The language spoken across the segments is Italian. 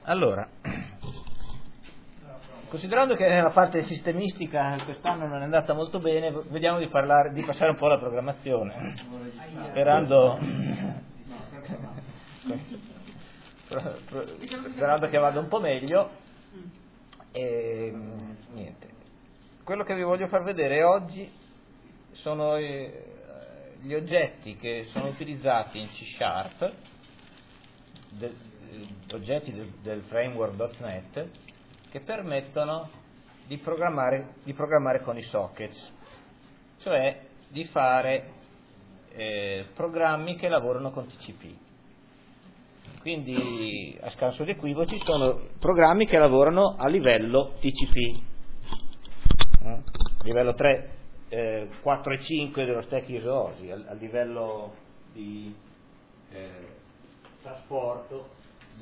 Allora, considerando che la parte sistemistica quest'anno non è andata molto bene, vediamo di passare un po' alla programmazione, sperando che vada un po' meglio. E niente. Quello che vi voglio far vedere oggi sono gli oggetti che sono utilizzati in C#, oggetti del framework.NET, che permettono di programmare con i sockets, cioè di fare programmi che lavorano con TCP. Quindi, a scanso di equivoci, sono programmi che lavorano a livello TCP, livello 3, 4 e 5 dello stack ISO-OSI, a livello di trasporto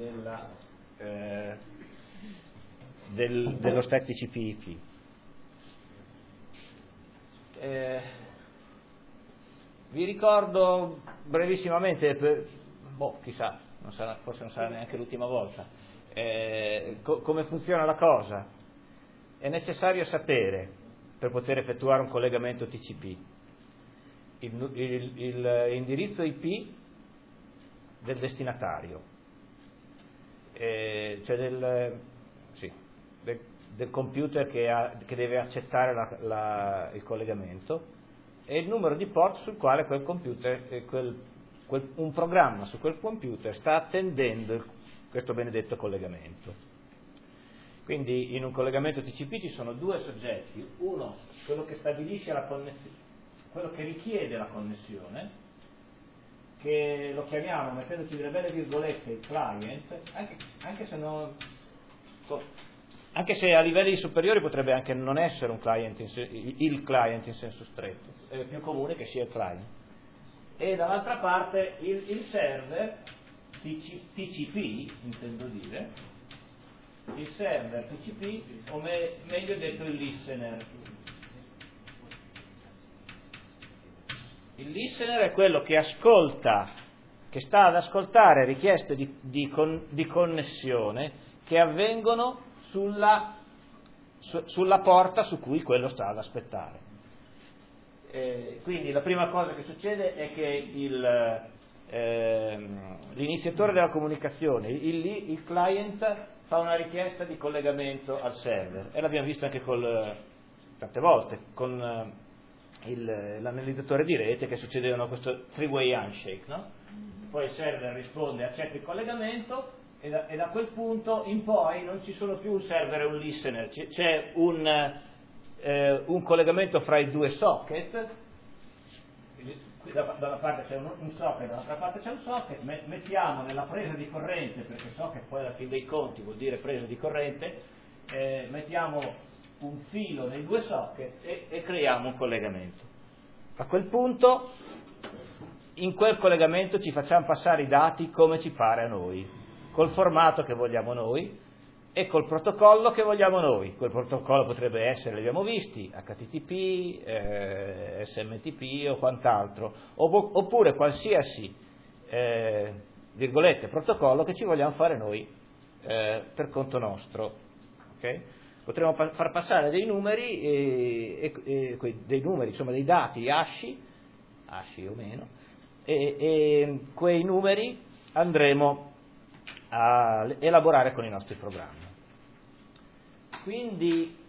dello stack TCP/IP. Vi ricordo brevissimamente, chissà, forse non sarà neanche l'ultima volta, come funziona la cosa. È necessario sapere, per poter effettuare un collegamento TCP, l'indirizzo IP del destinatario, cioè del computer che deve accettare il collegamento, e il numero di port sul quale quel computer, un programma su quel computer sta attendendo questo benedetto collegamento. Quindi in un collegamento TCP ci sono due soggetti: uno, quello che stabilisce la connessione, quello che richiede la connessione, che lo chiamiamo, mettendoci delle belle virgolette, il client, anche se a livelli superiori potrebbe anche non essere un client il client in senso stretto, è più comune che sia il client. E dall'altra parte il server TCP, intendo dire, il server TCP, o meglio detto il listener. Il listener è quello che ascolta, che sta ad ascoltare richieste di connessione che avvengono sulla porta su cui quello sta ad aspettare. Quindi la prima cosa che succede è che l'iniziatore della comunicazione, il client, fa una richiesta di collegamento al server, e l'abbiamo visto anche tante volte con l'analizzatore di rete, che succedevano questo three-way handshake, no? Poi il server risponde, accetta il collegamento, e da quel punto in poi non ci sono più un server e un listener, c'è un collegamento fra i due socket. Da una parte c'è un socket, dall'altra parte c'è un socket, mettiamo nella presa di corrente, perché socket poi alla fine dei conti vuol dire presa di corrente, mettiamo un filo nei due socket e creiamo un collegamento. A quel punto, in quel collegamento ci facciamo passare i dati come ci pare a noi, col formato che vogliamo noi e col protocollo che vogliamo noi. Quel protocollo potrebbe essere, li abbiamo visti, HTTP, SMTP o quant'altro, oppure qualsiasi virgolette protocollo che ci vogliamo fare noi per conto nostro. Okay? Potremmo far passare dei numeri, insomma dei dati ASCII o meno, e quei numeri andremo a elaborare con i nostri programmi. Quindi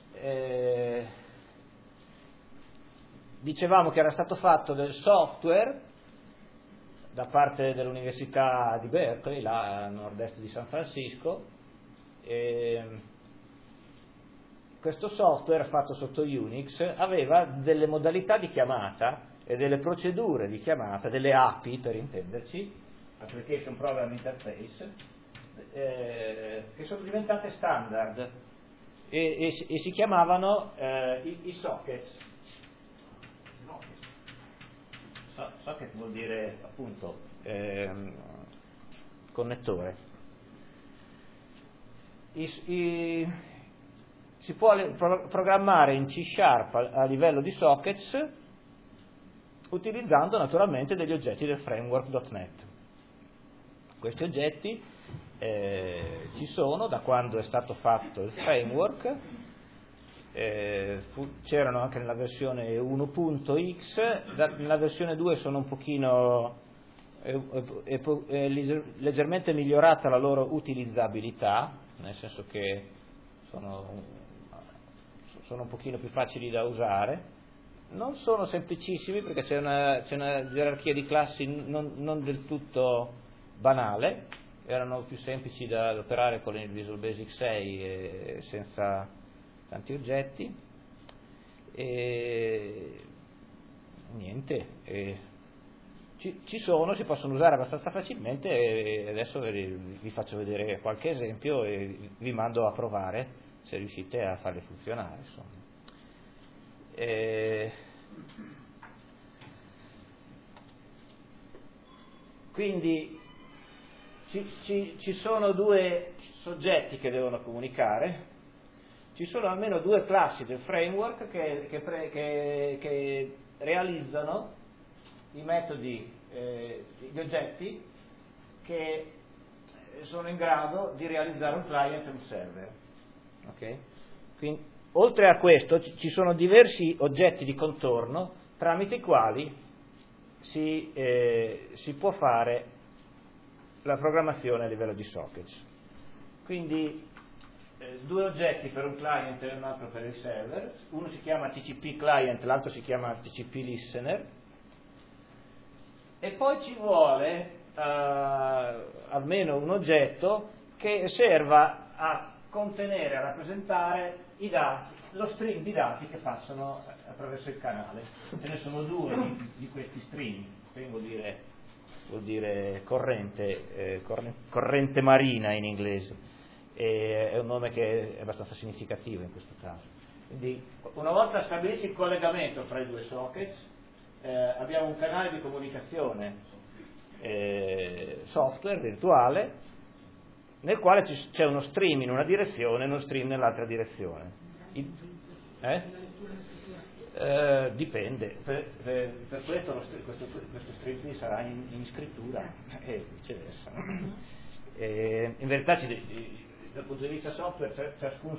dicevamo che era stato fatto del software da parte dell'Università di Berkeley, là a nord-est di San Francisco. Questo software, fatto sotto Unix, aveva delle modalità di chiamata e delle procedure di chiamata, delle API per intenderci, Application Program Interface, che sono diventate standard e si chiamavano i sockets. Socket vuol dire appunto connettore. Si può programmare in C# a livello di sockets utilizzando naturalmente degli oggetti del framework.NET. Questi oggetti ci sono da quando è stato fatto il framework, c'erano anche nella versione 1.x, nella versione 2 sono un pochino è leggermente migliorata la loro utilizzabilità, nel senso che sono un pochino più facili da usare. Non sono semplicissimi perché c'è una gerarchia di classi non del tutto banale, erano più semplici da operare con il Visual Basic 6 senza tanti oggetti, e niente, ci sono, si possono usare abbastanza facilmente, e adesso vi faccio vedere qualche esempio e vi mando a provare se riuscite a farli funzionare, insomma. Quindi ci sono due soggetti che devono comunicare, ci sono almeno due classi del framework che realizzano i metodi, gli oggetti che sono in grado di realizzare un client e un server. Okay? Quindi, oltre a questo ci sono diversi oggetti di contorno tramite i quali si può fare la programmazione a livello di sockets. Quindi due oggetti per un client e un altro per il server, uno si chiama TCP client, l'altro si chiama TCP listener, e poi ci vuole almeno un oggetto che serva a contenere, a rappresentare i dati, lo stream di dati che passano attraverso il canale. Ce ne sono due di questi stream vuol dire corrente marina in inglese, e è un nome che è abbastanza significativo in questo caso. Quindi una volta stabilito il collegamento fra i due sockets, abbiamo un canale di comunicazione software virtuale nel quale c'è uno stream in una direzione e uno stream nell'altra direzione. Dipende, per questo questo stream qui sarà in scrittura e viceversa. In verità dal punto di vista software ciascun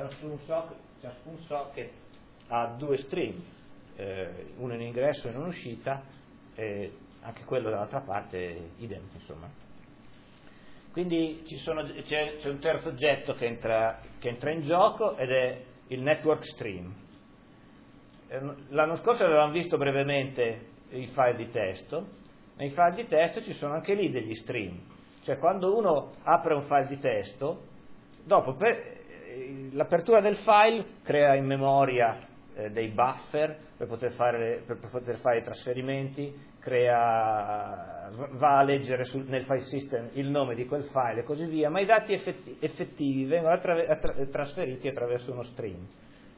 socket ha due stream, uno in ingresso e uno in uscita, e anche quello dall'altra parte idem, insomma. Quindi c'è un terzo oggetto che entra in gioco, ed è il network stream. L'anno scorso avevamo visto brevemente i file di testo. Nei file di testo ci sono anche lì degli stream, cioè quando uno apre un file di testo, dopo l'apertura del file crea in memoria dei buffer per poter fare i trasferimenti, va a leggere nel file system il nome di quel file e così via, ma i dati effettivi vengono trasferiti attraverso uno stream.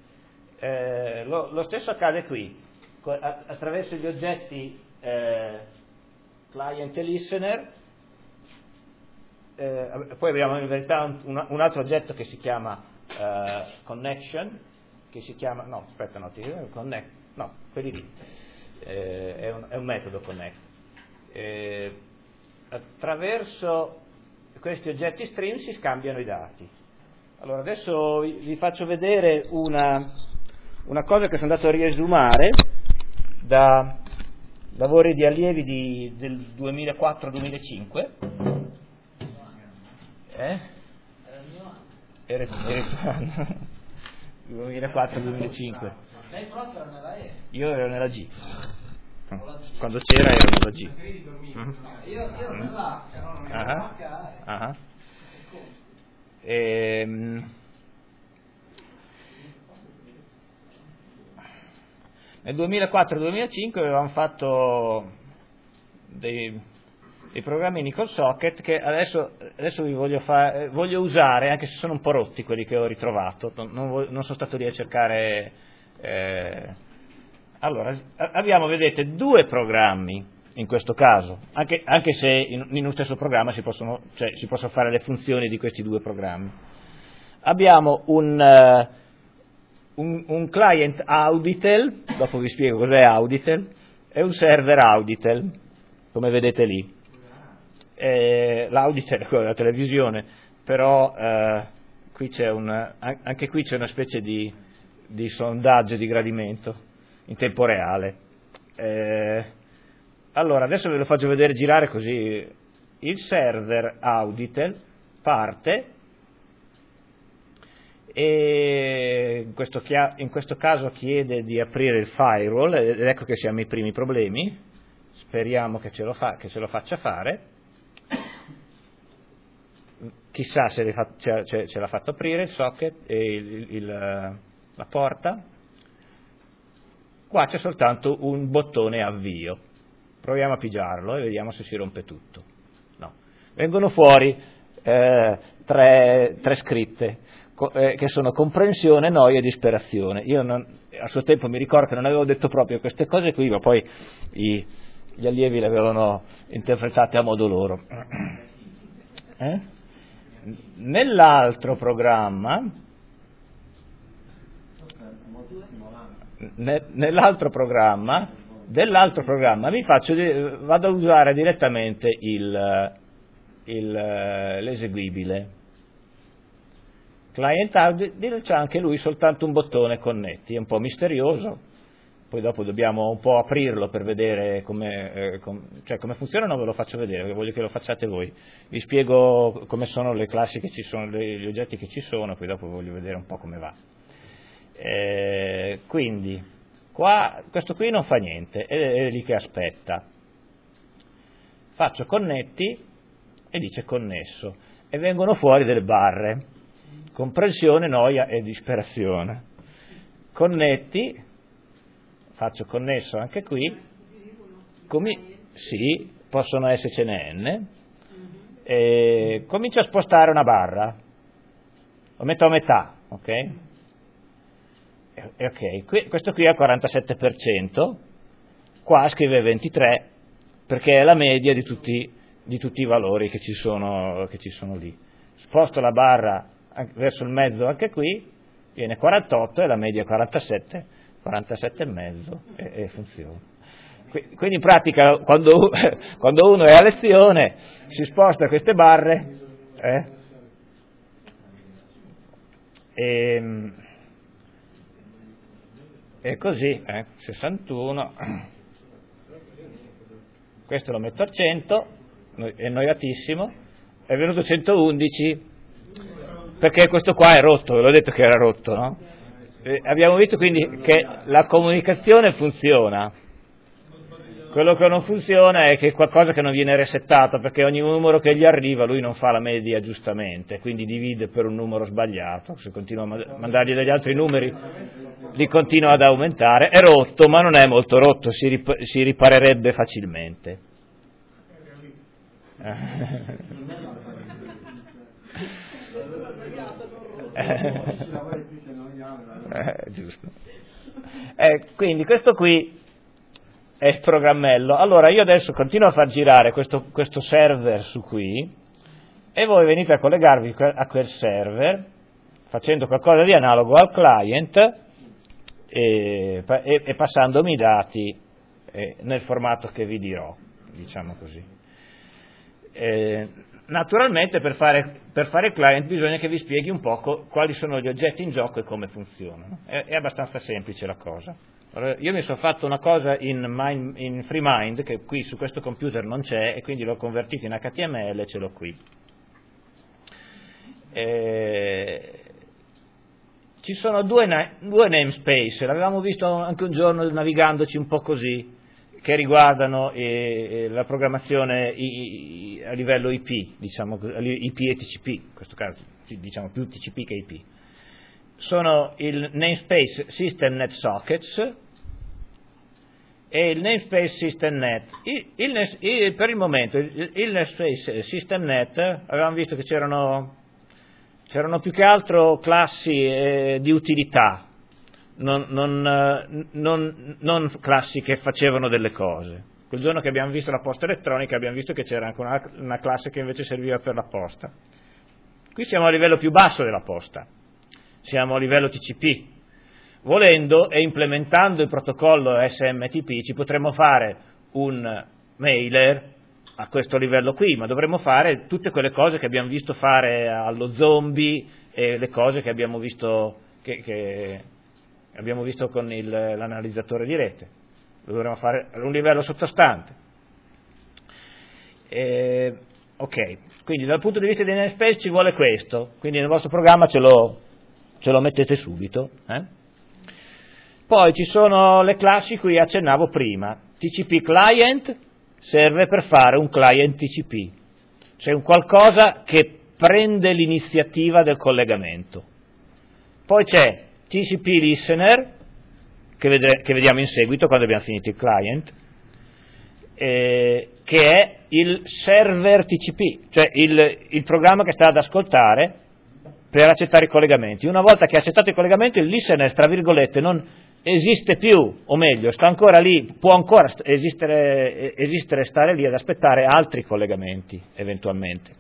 Lo stesso accade qui, attraverso gli oggetti client e listener. Poi abbiamo in verità un altro oggetto che si chiama connection, che si chiama, quelli lì, è un metodo connect. Attraverso questi oggetti stream si scambiano i dati. Allora adesso vi faccio vedere una cosa che sono andato a riesumare da lavori di allievi del 2004-2005. Era il tuo anno. 2004-2005. Lei proprio era nella E? Io ero nella G. Quando c'era ero nella G. Io ero nella H, non ero nella Nel 2004-2005 avevamo fatto dei programmini col socket che adesso vi voglio usare, anche se sono un po' rotti quelli che ho ritrovato, non sono stato lì a cercare. Allora, abbiamo, vedete, due programmi in questo caso, anche se in uno stesso programma si possono fare le funzioni di questi due programmi. Abbiamo un client Auditel, dopo vi spiego cos'è Auditel, e un server Auditel, come vedete lì. l'Auditel è quello della televisione, però qui c'è anche qui c'è una specie di sondaggio di gradimento in tempo reale. Allora, adesso ve lo faccio vedere girare così. Il server Auditel parte e in questo caso chiede di aprire il firewall ed ecco che siamo i primi problemi. Speriamo che ce lo faccia fare. Chissà se ce l'ha fatto aprire il socket e la porta. Qua c'è soltanto un bottone avvio. Proviamo a pigiarlo e vediamo se si rompe tutto. No. Vengono fuori tre scritte che sono comprensione, noia e disperazione. Io a suo tempo mi ricordo che non avevo detto proprio queste cose qui, ma poi gli allievi le avevano interpretate a modo loro. Nell'altro programma dell'altro programma vado a usare direttamente l'eseguibile. Client Auditel c'ha anche lui soltanto un bottone connetti, è un po' misterioso, poi dopo dobbiamo un po' aprirlo per vedere come funziona, non ve lo faccio vedere, perché voglio che lo facciate voi. Vi spiego come sono le classi che ci sono, gli oggetti che ci sono, poi dopo voglio vedere un po' come va. Quindi, questo qui non fa niente, è lì che aspetta. Faccio connetti e dice connesso, e vengono fuori delle barre, comprensione, noia e disperazione. Connetti, faccio connesso anche qui, sì, possono essercene n, e comincio a spostare una barra, lo metto a metà, ok? Questo qui è al 47%, qua scrive 23, perché è la media di tutti i valori che ci sono lì. Sposto la barra verso il mezzo anche qui, viene 48 e la media è 47 e mezzo e funziona. Quindi in pratica quando uno è a lezione si sposta queste barre e così 61, questo lo metto a 100, è noiatissimo, è venuto 111 perché questo qua è rotto, ve l'ho detto che era rotto, no? Abbiamo visto quindi che la comunicazione funziona, quello che non funziona è che è qualcosa che non viene resettato, perché ogni numero che gli arriva lui non fa la media giustamente, quindi divide per un numero sbagliato, se continua a mandargli degli altri numeri li continua ad aumentare, è rotto ma non è molto rotto, si riparerebbe facilmente. Giusto. Quindi questo qui è il programmello. Allora io adesso continuo a far girare questo server su qui e voi venite a collegarvi a quel server facendo qualcosa di analogo al client e passandomi i dati nel formato che vi dirò, diciamo così. Naturalmente per fare il client bisogna che vi spieghi un po' quali sono gli oggetti in gioco e come funzionano. È abbastanza semplice la cosa. Allora, io mi sono fatto una cosa in FreeMind che qui su questo computer non c'è e quindi l'ho convertito in HTML e ce l'ho qui. Ci sono due namespace, l'avevamo visto anche un giorno navigandoci un po' così, che riguardano la programmazione a livello IP, diciamo IP e TCP, in questo caso diciamo più TCP che IP. Sono il namespace SystemNet Sockets e il namespace SystemNet. Per il momento il namespace SystemNet avevamo visto che c'erano più che altro classi di utilità, non classi che facevano delle cose. Quel giorno che abbiamo visto la posta elettronica abbiamo visto che c'era anche una classe che invece serviva per la posta. Qui siamo a livello più basso della posta, siamo a livello TCP. Volendo e implementando il protocollo SMTP ci potremmo fare un mailer a questo livello qui, ma dovremmo fare tutte quelle cose che abbiamo visto fare allo zombie e le cose che abbiamo visto che abbiamo visto con l'analizzatore di rete. Lo dovremmo fare a un livello sottostante. Ok, quindi dal punto di vista di namespace ci vuole questo, quindi nel vostro programma ce lo mettete subito. Poi ci sono le classi cui accennavo prima. TCP client serve per fare un client TCP, cioè un qualcosa che prende l'iniziativa del collegamento. Poi c'è TCP listener, che vediamo in seguito quando abbiamo finito il client, che è il server TCP, cioè il programma che sta ad ascoltare per accettare i collegamenti. Una volta che ha accettato il collegamento, il listener, tra virgolette, non esiste più, o meglio, sta ancora lì, può ancora esistere, stare lì ad aspettare altri collegamenti, eventualmente.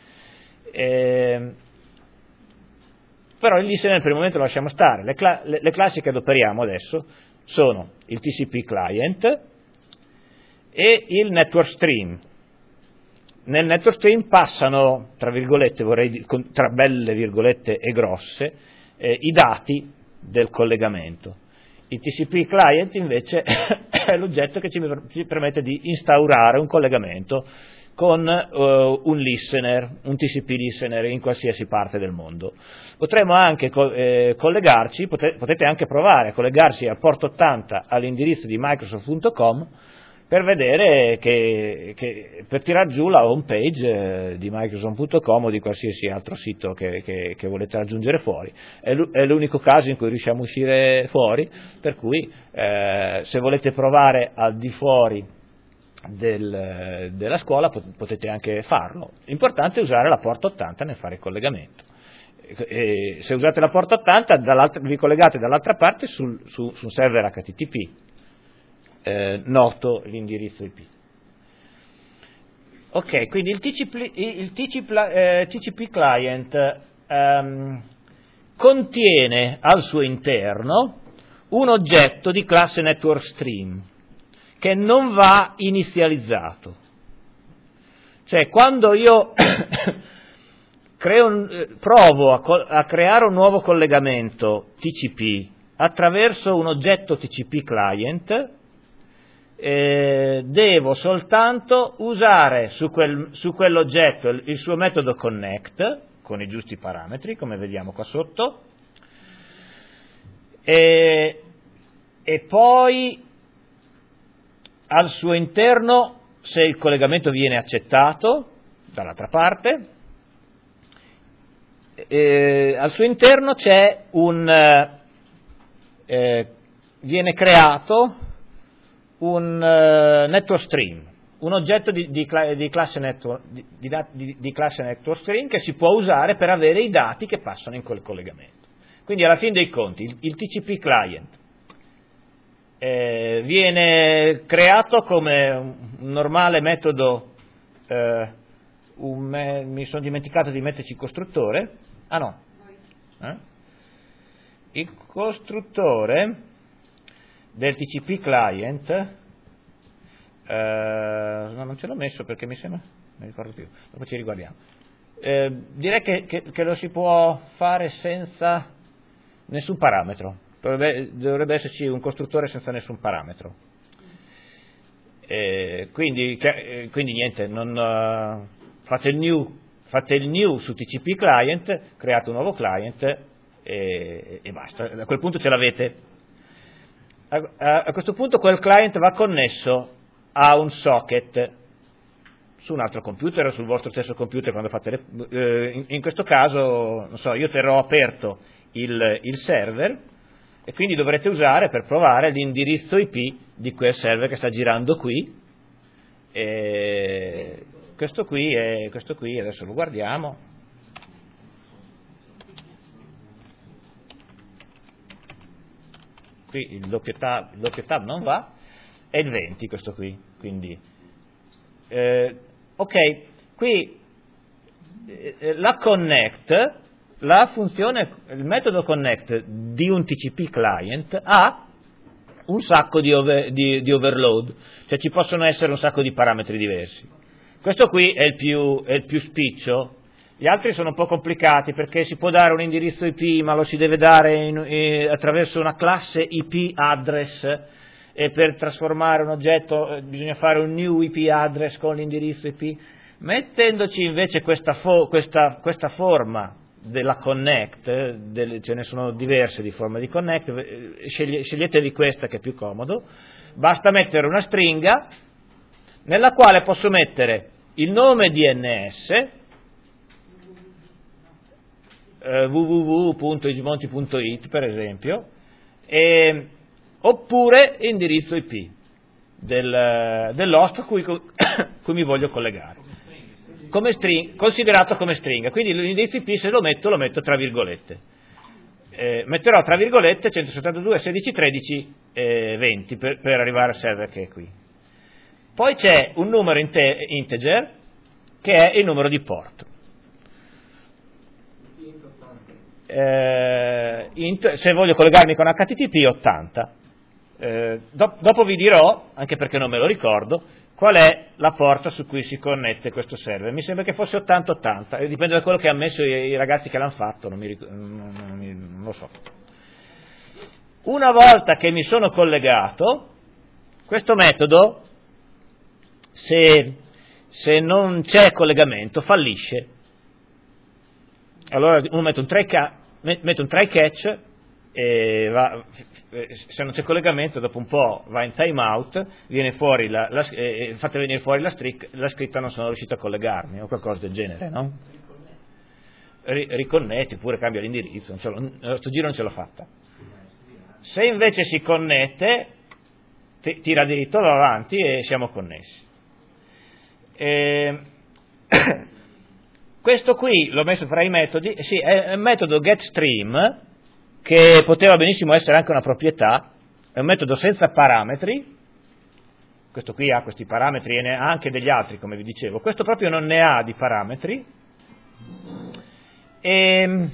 Però il listener per il momento lo lasciamo stare. Le classi che adoperiamo adesso sono il TCP client e il network stream. Nel network stream passano, tra virgolette, tra belle virgolette e grosse, i dati del collegamento. Il TCP client invece è l'oggetto che ci permette di instaurare un collegamento con un listener, un TCP listener in qualsiasi parte del mondo. Potremmo anche collegarci, potete anche provare a collegarsi al port 80 all'indirizzo di Microsoft.com per vedere per tirar giù la home page di Microsoft.com o di qualsiasi altro sito che volete raggiungere fuori. È l'unico caso in cui riusciamo a uscire fuori, per cui se volete provare al di fuori della scuola potete anche farlo. L'importante è usare la port 80 nel fare il collegamento. E se usate la port 80 vi collegate dall'altra parte su un server HTTP noto l'indirizzo IP. Ok, quindi il TCP client contiene al suo interno un oggetto di classe network stream che non va inizializzato. Cioè, quando io provo a creare un nuovo collegamento TCP attraverso un oggetto TCP client, devo soltanto usare su quell'oggetto il suo metodo connect con i giusti parametri, come vediamo qua sotto, e poi al suo interno, se il collegamento viene accettato dall'altra parte, al suo interno c'è viene creato un network stream, un oggetto di classe network stream che si può usare per avere i dati che passano in quel collegamento. Quindi alla fine dei conti il TCP client viene creato come un normale metodo, mi sono dimenticato di metterci il costruttore, il costruttore del TCP client, no, non ce l'ho messo perché mi sembra, non mi ricordo più, dopo ci riguardiamo. Direi che lo si può fare senza nessun parametro, dovrebbe esserci un costruttore senza nessun parametro. Quindi niente, fate il new su TCP client, create un nuovo client e basta, a quel punto ce l'avete. A questo punto quel client va connesso a un socket su un altro computer o sul vostro stesso computer quando fate in questo caso, non so, io terrò aperto il server e quindi dovrete usare per provare l'indirizzo IP di quel server che sta girando qui. Questo qui adesso lo guardiamo. Qui il doppio tab non va, è il 20 questo qui, quindi ok, qui la connect, la funzione, il metodo connect di un TCP client ha un sacco di overload, cioè ci possono essere un sacco di parametri diversi. Questo qui è il più spiccio. Gli altri sono un po' complicati perché si può dare un indirizzo IP, ma lo si deve dare attraverso una classe IP address, e per trasformare un oggetto bisogna fare un new IP address con l'indirizzo IP. Mettendoci invece questa forma della connect, ce ne sono diverse di forme di connect, sceglietevi questa che è più comodo, basta mettere una stringa nella quale posso mettere il nome DNS, www.ismonti.it per esempio, oppure l'indirizzo IP dell'host a cui mi voglio collegare, considerato come stringa. Quindi l'indirizzo IP, se lo metto tra virgolette. Metterò tra virgolette 172.16.13.20 per arrivare al server che è qui. Poi c'è un numero integer che è il numero di port. Se voglio collegarmi con HTTP 80. Dopo vi dirò, anche perché non me lo ricordo, qual è la porta su cui si connette questo server. Mi sembra che fosse 8080, dipende da quello che hanno messo i ragazzi che l'hanno fatto, non lo so. Una volta che mi sono collegato, questo metodo, se non c'è collegamento, fallisce. Allora uno mette un try catch e se non c'è collegamento, dopo un po' va in timeout, viene fuori fate venire fuori la scritta non sono riuscito a collegarmi o qualcosa del genere, no? Riconnetti oppure cambia l'indirizzo, sto giro non ce l'ho fatta. Se invece si connette, tira diritto avanti e siamo connessi. Questo qui l'ho messo fra i metodi, sì, è il metodo getStream, che poteva benissimo essere anche una proprietà, è un metodo senza parametri, questo qui ha questi parametri e ne ha anche degli altri, come vi dicevo, questo proprio non ne ha di parametri, e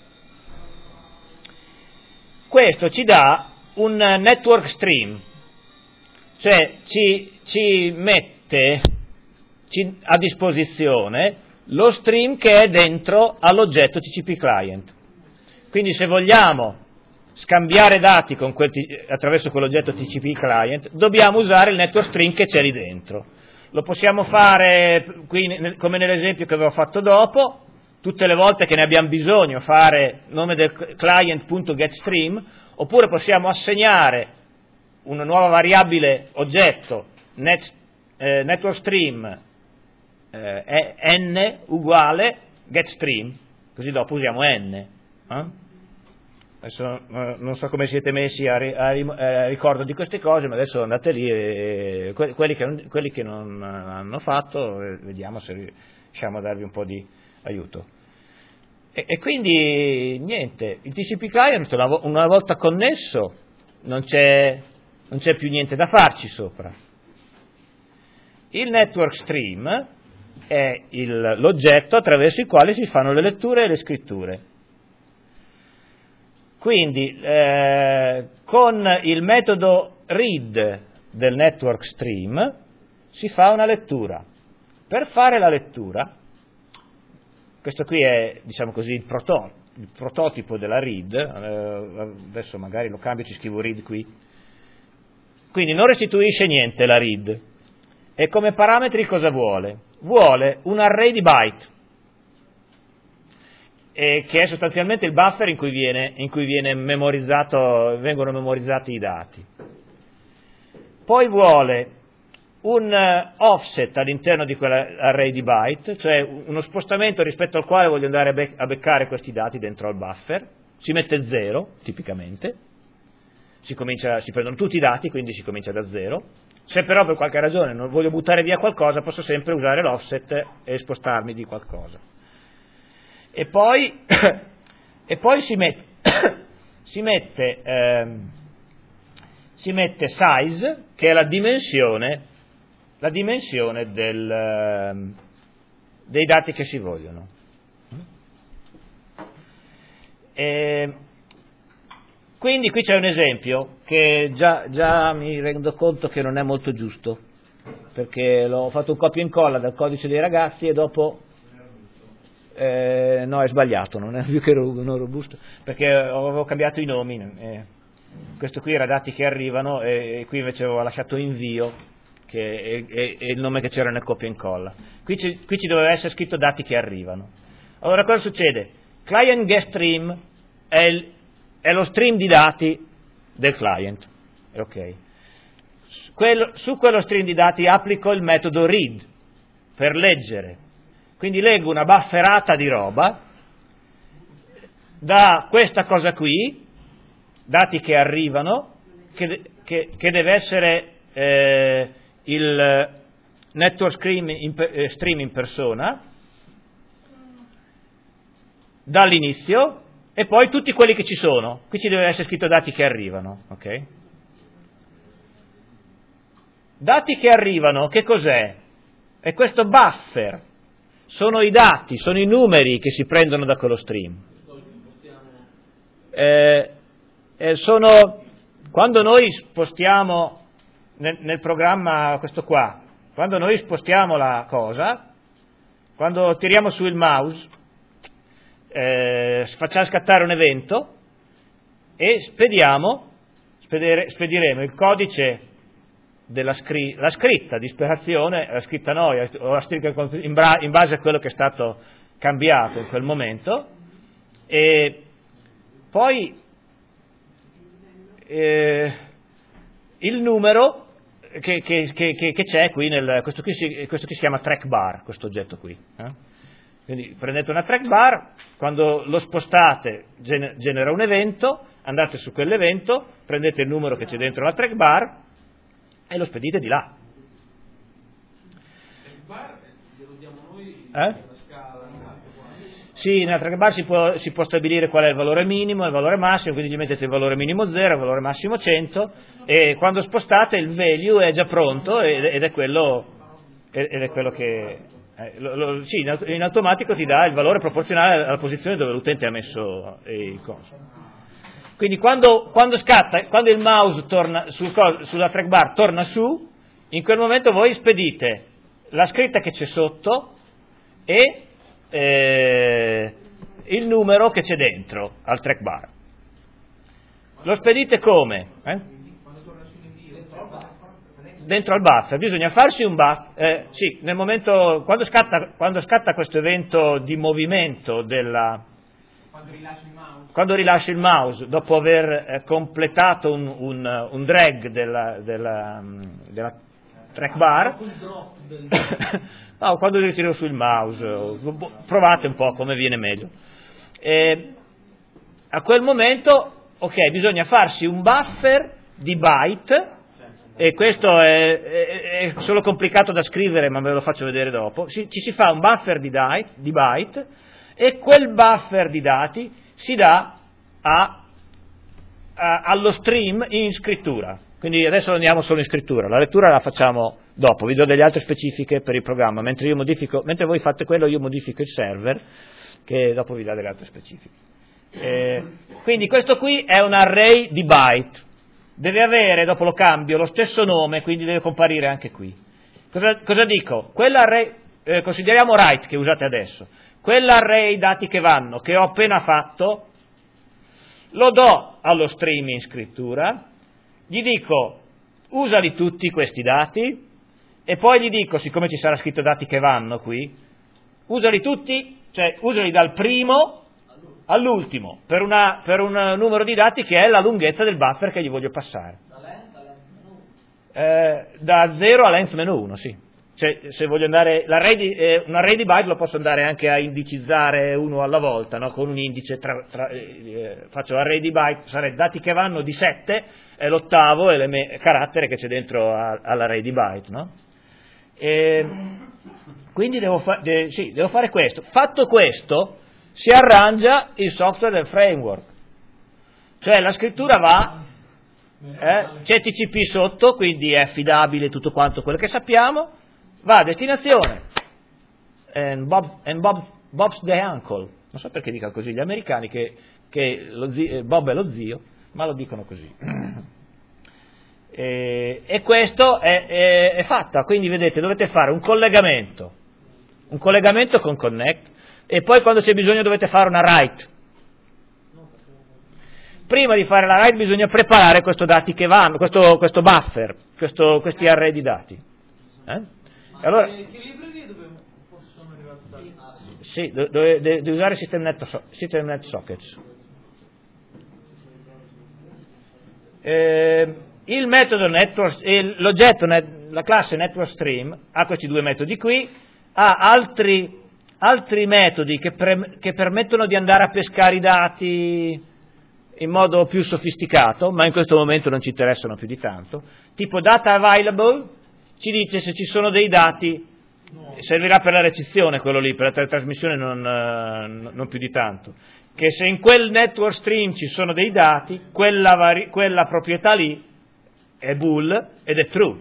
questo ci dà un network stream, cioè ci mette a disposizione lo stream che è dentro all'oggetto TCP client. Quindi se vogliamo scambiare dati attraverso quell'oggetto TCP client, dobbiamo usare il network stream che c'è lì dentro. Lo possiamo fare qui, come nell'esempio che avevo fatto dopo, tutte le volte che ne abbiamo bisogno fare nome del client.getStream, oppure possiamo assegnare una nuova variabile oggetto network stream n uguale getStream, così dopo usiamo n. Adesso non so come siete messi a ricordo di queste cose, ma adesso andate lì e quelli che non hanno fatto, vediamo se riusciamo a darvi un po' di aiuto. E quindi niente, il TCP client una volta connesso non c'è più niente da farci sopra. Il network stream è l'oggetto attraverso il quale si fanno le letture e le scritture. Quindi con il metodo read del network stream si fa una lettura. Per fare la lettura, questo qui è, diciamo così, il prototipo della read, adesso magari lo cambio, ci scrivo read qui. Quindi non restituisce niente la read. E come parametri cosa vuole? Vuole un array di byte, che è sostanzialmente il buffer in cui vengono memorizzati i dati. Poi vuole un offset all'interno di quell'array di byte, cioè uno spostamento rispetto al quale voglio andare a beccare questi dati dentro al buffer. Si mette 0, tipicamente, si prendono tutti i dati, quindi si comincia da 0. Se però per qualche ragione non voglio buttare via qualcosa, posso sempre usare l'offset e spostarmi di qualcosa. E poi si mette size, che è la dimensione dei dati che si vogliono. Quindi qui c'è un esempio che già mi rendo conto che non è molto giusto. perché l'ho fatto un copia e incolla dal codice dei ragazzi e dopo no, è sbagliato, non è più che non robusto, perché avevo cambiato i nomi, questo qui era dati che arrivano e qui invece avevo lasciato invio, che è il nome che c'era nel copia e incolla. Qui ci doveva essere scritto dati che arrivano. Allora cosa succede? Client get stream è lo stream di dati del client, ok. Su quello stream di dati applico il metodo read per leggere, quindi leggo una bufferata di roba da questa cosa qui, dati che arrivano, che deve essere il network stream in persona, dall'inizio, e poi tutti quelli che ci sono. Qui ci deve essere scritto dati che arrivano, ok? Dati che arrivano, che cos'è? È questo buffer, sono i dati, sono i numeri che si prendono da quello stream. Quando noi spostiamo nel programma questo qua, quando noi spostiamo la cosa, quando tiriamo su il mouse, facciamo scattare un evento e spediremo il codice la scritta di spiegazione, la scritta noi, o la scritta in base a quello che è stato cambiato in quel momento, e poi il numero che c'è qui questo qui si chiama track bar, questo oggetto qui. Quindi prendete una track bar, quando lo spostate genera un evento, andate su quell'evento, prendete il numero che c'è dentro la track bar e lo spedite di là. Track bar glielo diamo noi la scala. Sì, nella track bar si può stabilire qual è il valore minimo e il valore massimo, quindi gli mettete il valore minimo 0, il valore massimo 100, e quando spostate il value è già pronto ed è quello che... sì, in automatico ti dà il valore proporzionale alla posizione dove l'utente ha messo il coso. Quindi quando il mouse torna sulla track bar torna su, in quel momento voi spedite la scritta che c'è sotto e il numero che c'è dentro al track bar. Lo spedite come? Dentro al buffer, bisogna farsi un buffer, sì, nel momento, quando scatta questo evento di movimento quando rilasci il mouse, dopo aver completato un drag della track bar, no, quando ritiro sul mouse, provate un po' come viene meglio. A quel momento, ok, bisogna farsi un buffer di byte, e questo è solo complicato da scrivere, ma ve lo faccio vedere dopo. Ci si fa un buffer di byte, e quel buffer di dati si dà allo stream in scrittura. Quindi adesso andiamo solo in scrittura, la lettura la facciamo dopo, vi do delle altre specifiche per il programma, mentre voi fate quello io modifico il server, che dopo vi dà delle altre specifiche. Quindi questo qui è un array di byte, deve avere, dopo lo cambio, lo stesso nome, quindi deve comparire anche qui. Cosa dico? Quell'array, consideriamo write che usate adesso, quell'array dati che vanno, che ho appena fatto, lo do allo stream in scrittura, gli dico usali tutti questi dati, e poi gli dico, siccome ci sarà scritto dati che vanno qui, usali tutti, cioè usali dal primo all'ultimo, per un numero di dati che è la lunghezza del buffer che gli voglio passare. Da 0 a length meno 1, sì. Cioè, se voglio andare, un array di byte lo posso andare anche a indicizzare uno alla volta, no? Con un indice, faccio array di byte, sarebbe dati che vanno di 7, è l'ottavo carattere che c'è dentro all'array di byte, no? Quindi devo fare questo. Fatto questo, si arrangia il software del framework. Cioè la scrittura va, c'è TCP sotto, quindi è affidabile tutto quanto quello che sappiamo, va a destinazione, and Bob's the uncle, non so perché dicono così gli americani, che Bob è lo zio, ma lo dicono così. E questo è fatta, quindi vedete, dovete fare un collegamento con connect, e poi quando c'è bisogno dovete fare una write. Prima di fare la write bisogna preparare questo dati che vanno, questo buffer, questi array di dati. Allora, che librerie dove sono arrivati dati? sì, devi usare systemnet sockets. Il metodo network, l'oggetto, la classe network stream ha questi due metodi qui, ha altri metodi che permettono di andare a pescare i dati in modo più sofisticato, ma in questo momento non ci interessano più di tanto, tipo data available, ci dice se ci sono dei dati, servirà per la ricezione quello lì, per la teletrasmissione non più di tanto, che se in quel network stream ci sono dei dati, quella proprietà lì è bool ed è true.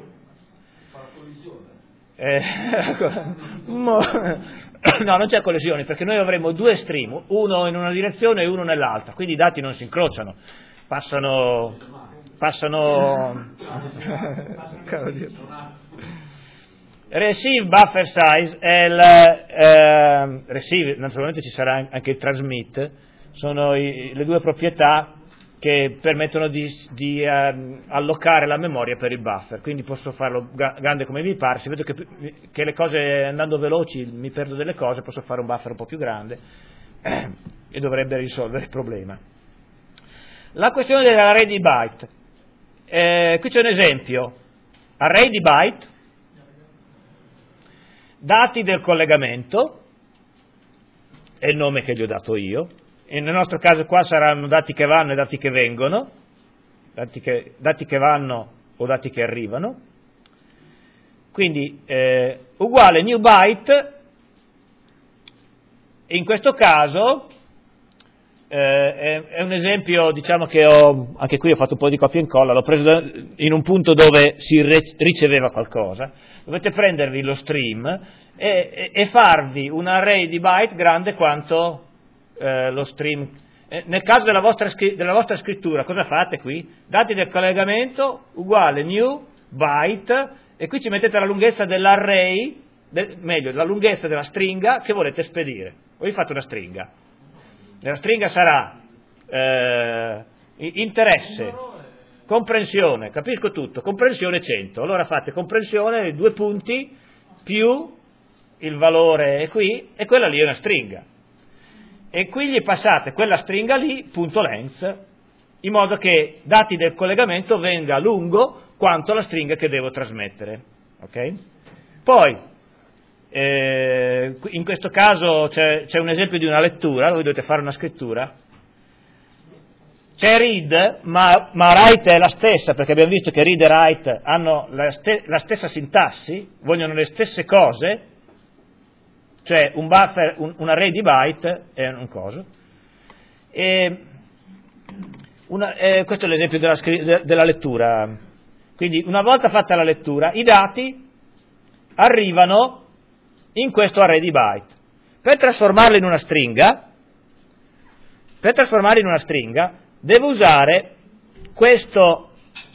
No, non c'è collisione, perché noi avremo due stream, uno in una direzione e uno nell'altra, quindi i dati non si incrociano, passano receive buffer size è receive, naturalmente ci sarà anche il transmit, sono le due proprietà che permettono di allocare la memoria per il buffer, quindi posso farlo grande come mi pare. Se vedo che le cose andando veloci mi perdo delle cose, posso fare un buffer un po' più grande e dovrebbe risolvere il problema. La questione dell'array di byte, qui c'è un esempio, array di byte, dati del collegamento, è il nome che gli ho dato io, e nel nostro caso qua saranno dati che vanno e dati che vengono, dati che vanno o dati che arrivano, quindi uguale new byte, e in questo caso è un esempio, diciamo, che anche qui ho fatto un po' di copia e incolla, l'ho preso in un punto dove si riceveva qualcosa. Dovete prendervi lo stream e farvi un array di byte grande quanto lo stream. Nel caso della vostra scrittura, cosa fate qui? Dati del collegamento uguale new byte, e qui ci mettete la lunghezza dell'array, meglio, la lunghezza della stringa che volete spedire. Voi fate una stringa. Nella stringa sarà interesse, comprensione, capisco tutto, comprensione 100. Allora fate comprensione, 2 punti, più il valore è qui, e quella lì è una stringa. E qui gli passate quella stringa lì, punto length, in modo che dati del collegamento venga lungo quanto la stringa che devo trasmettere. Okay? Poi, in questo caso c'è un esempio di una lettura, voi dovete fare una scrittura. C'è read, ma write è la stessa, perché abbiamo visto che read e write hanno la stessa sintassi, vogliono le stesse cose, cioè un buffer, un array di byte è un coso. Questo è l'esempio della lettura. Quindi una volta fatta la lettura, i dati arrivano in questo array di byte. Per trasformarlo in una stringa, devo usare questo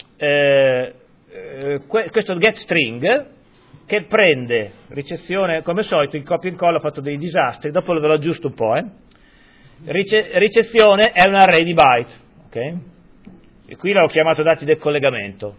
getString, che prende ricezione, come al solito in copia e incolla ho fatto dei disastri, dopo ve lo aggiusto un po'. Ricezione è un array di byte, okay? E qui l'ho chiamato dati del collegamento.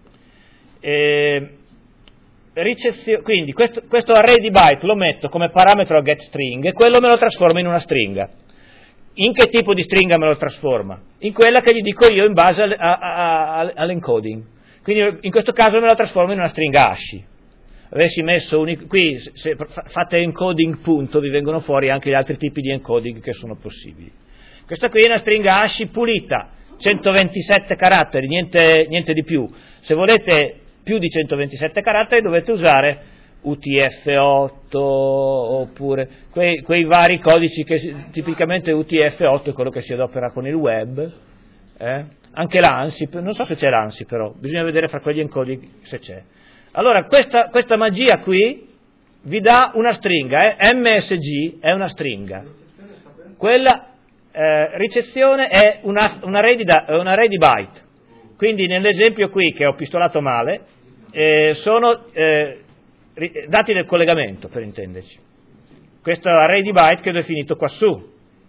Quindi questo array di byte lo metto come parametro a getString e quello me lo trasforma in una stringa. In che tipo di stringa me lo trasforma? In quella che gli dico io in base all'encoding. Quindi in questo caso me la trasforma in una stringa hash. Avessi messo qui, se fate encoding punto, vi vengono fuori anche gli altri tipi di encoding che sono possibili. Questa qui è una stringa hash pulita, 127 caratteri, niente di più. Se volete più di 127 caratteri dovete usare UTF-8 oppure quei vari codici che tipicamente UTF-8 è quello che si adopera con il web, anche l'ANSI, non so se c'è l'ANSI però, bisogna vedere fra quegli encoding se c'è. Allora questa magia qui vi dà una stringa, MSG è una stringa, quella ricezione è un array di byte, Quindi nell'esempio qui che ho pistolato male, sono dati del collegamento, per intenderci. Questo array di byte che ho definito qua su.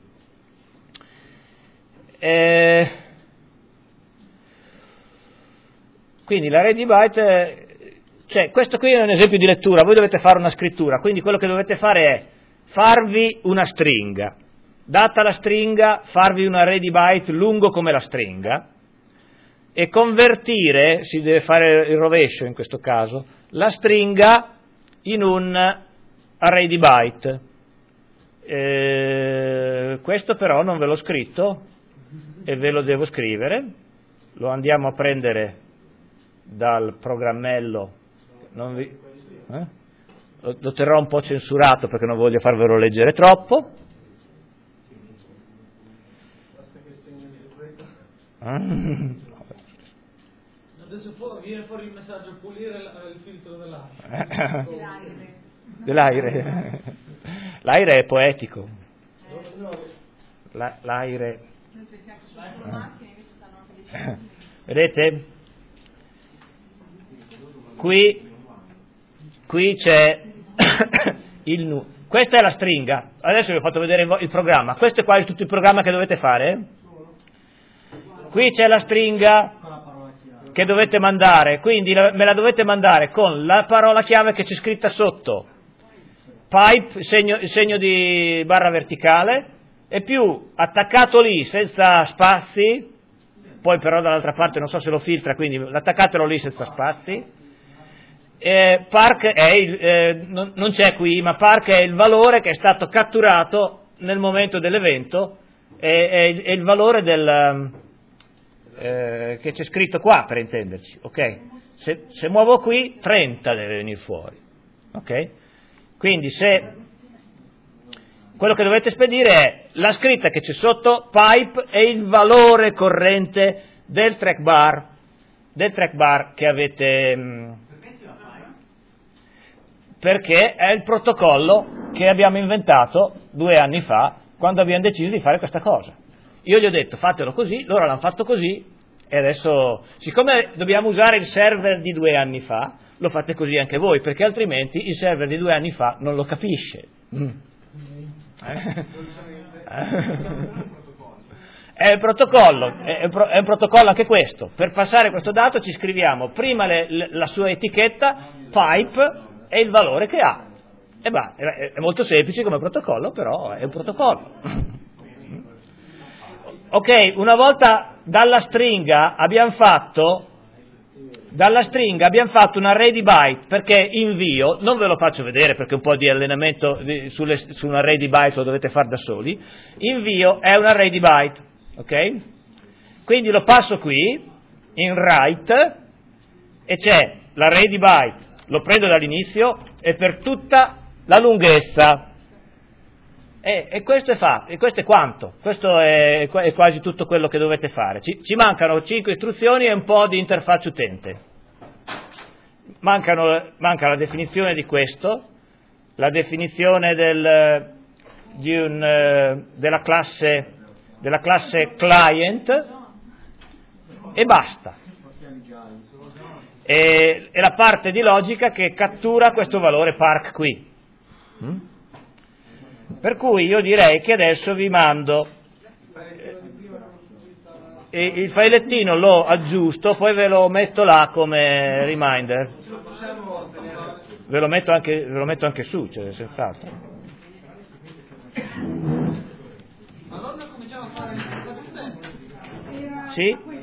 Quindi l'array di byte, cioè questo qui è un esempio di lettura, voi dovete fare una scrittura, quindi quello che dovete fare è farvi una stringa, data la stringa, farvi un array di byte lungo come la stringa e convertire, si deve fare il rovescio in questo caso, la stringa in un array di byte. Questo però non ve l'ho scritto e ve lo devo scrivere, lo andiamo a prendere dal programmello, lo terrò un po' censurato perché non voglio farvelo leggere troppo. Adesso viene fuori il messaggio pulire il filtro dell'aria. Dell'aire. L'aire è poetico. L'aire. Vedete? Qui c'è il nu. Questa è la stringa. Adesso vi ho fatto vedere il programma. Questo è quasi tutto il programma che dovete fare. Qui c'è la stringa che dovete mandare, quindi me la dovete mandare con la parola chiave che c'è scritta sotto, pipe, il segno di barra verticale, e più attaccato lì senza spazi, poi però dall'altra parte non so se lo filtra, quindi attaccatelo lì senza spazi. Park è non c'è qui, ma park è il valore che è stato catturato nel momento dell'evento, è il valore che c'è scritto qua, per intenderci, ok? Se muovo qui 30 deve venire fuori, ok? Quindi quello che dovete spedire è la scritta che c'è sotto pipe e il valore corrente del track bar che avete, perché è il protocollo che abbiamo inventato 2 anni fa quando abbiamo deciso di fare questa cosa. Io gli ho detto fatelo così, loro l'hanno fatto così e adesso, siccome dobbiamo usare il server di 2 anni fa, lo fate così anche voi, perché altrimenti il server di 2 anni fa non lo capisce. È un protocollo anche questo. Per passare questo dato ci scriviamo prima la sua etichetta, pipe, e il valore che ha. E è molto semplice come protocollo, però è un protocollo. Ok, una volta dalla stringa abbiamo fatto un array di byte, perché invio, non ve lo faccio vedere perché un po' di allenamento su un array di byte lo dovete fare da soli, invio è un array di byte, ok? Quindi lo passo qui, in write, e c'è l'array di byte, lo prendo dall'inizio e per tutta la lunghezza. E questo è quanto, questo è quasi tutto quello che dovete fare. Ci mancano 5 istruzioni e un po' di interfaccia utente. Manca la definizione di questo, la definizione della classe client e basta. E la parte di logica che cattura questo valore park qui. Per cui io direi che adesso vi mando il filettino, lo aggiusto, poi ve lo metto là come reminder. Ve lo metto anche su, cioè, senz'altro. Allora cominciamo a fare il Sì?